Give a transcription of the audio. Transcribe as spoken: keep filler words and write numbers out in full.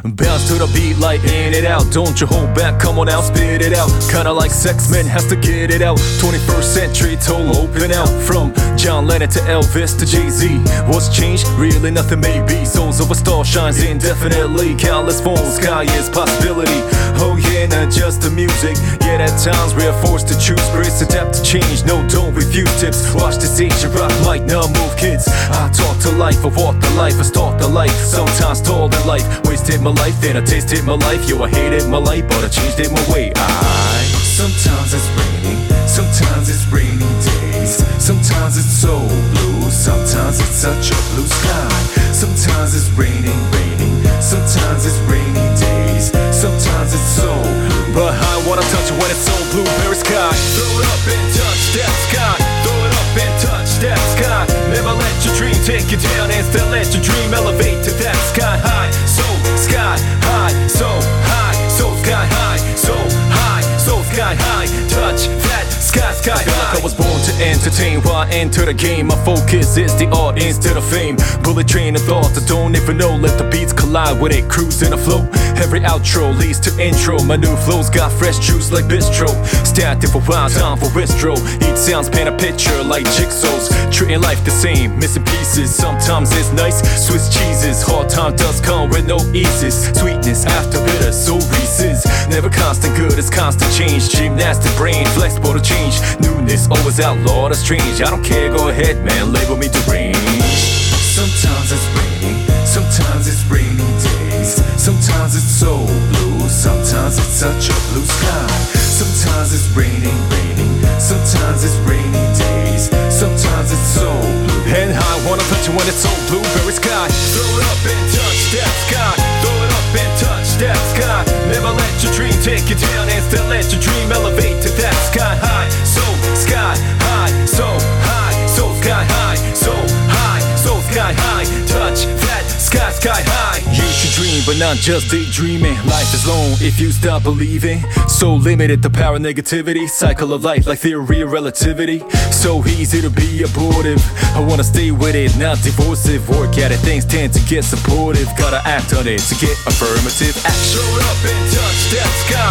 Bounce to the beat like in it out. Don't you hold back, come on now, spit it out. Kinda like sex, man has to get it out. twenty-first century toll open out. From John Lennon to Elvis to Jay-Z. What's changed? Really nothing maybe. Souls of a star shines indefinitely. Countless forms, sky is possibility. Oh yeah, not just the music. Yet at times we are forced to choose. Brace, adapt to change, no don't refuse tips. Watch this age and rock like now move kids. I talk to life, I walk the life, I stalk the life. Sometimes told in life, wasted my life, then I tasted my life. Yo, I hated my life, but I changed it my way. I Sometimes it's raining, sometimes it's rainy days. Sometimes it's so blue, sometimes it's such a blue sky. Sometimes it's raining, raining, sometimes it's rainy days. Sometimes it's so blue, but I wanna touch it when it's so blue, very sky. Throw it up and touch that sky. Throw it up and touch that sky. Never let your dream take you down. Instead let your dream elevate to that sky high. So sky high, so high, so sky high, so high, so sky high. Touch that sky, sky high. I feel like I was born to entertain. While I enter the game, my focus is the art instead of fame. Bullet train of thoughts I don't even know. Let the beats collide with it, cruise in a flow. Every outro leads to intro. My new flows got fresh juice like bistro. Static for wild, time for bistro. Each sounds paint a picture like jigsaws. Treating life the same, missing pieces. Sometimes it's nice, Swiss cheeses. Hard time does come with no eases. Sweetness after bitter, so Reese's. Never constant good, it's constant change. Gymnastic brain, flexible to change. Newness, always outlawed or strange. I don't care, go ahead man, label me deranged. Sometimes it's raining, sometimes it's rainy days. Sometimes it's so blue, sometimes it's such a blue sky. Sometimes it's raining, raining, sometimes it's rainy days. Sometimes it's so blue, and I wanna touch it when it's so blue, very sky. Throw it up and touch that sky. Throw it up and touch that sky. Never let your dream take you down. Instead let your dream elevate to that sky high. So sky high, so high, so sky high, so high, so sky high. Touch that sky, sky high. You should dream, but not just daydreaming. Life is long if you stop believing. So limited the power of negativity. Cycle of life like theory of relativity. So easy to be abortive. I wanna stay with it, not divorcive. Work at it, things tend to get supportive. Gotta act on it to get affirmative action. Throw it up and touch that sky.